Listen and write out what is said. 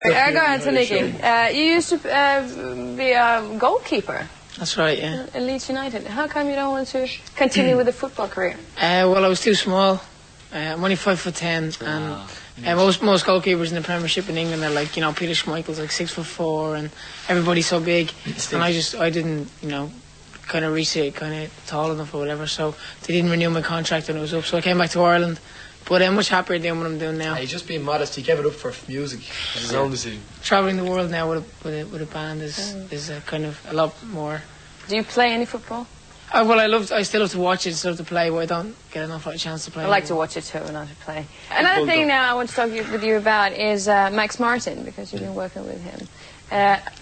Go on to Nicky. You used to be a goalkeeper. That's right, yeah. At Leeds United. How come you don't want to continue with a football career? Well, I was too small. I'm only 5'10", and most goalkeepers in the Premiership in England are like, you know, Peter Schmeichel's like 6'4", and everybody's so big. And I didn't, you know, kind of reach it, kind of tall enough or whatever. So they didn't renew my contract when it was up. So I came back to Ireland. But I'm much happier doing what I'm doing now. He's just being modest. He gave it up for music. His own decision. Traveling the world now with a band is kind of a lot more. Do you play any football? Well, I still love to watch it, still love to play, but I don't get enough of a chance to play. I like to watch it too, not to play. Another thing now I want to talk with you about is Max Martin, because you've been working with him.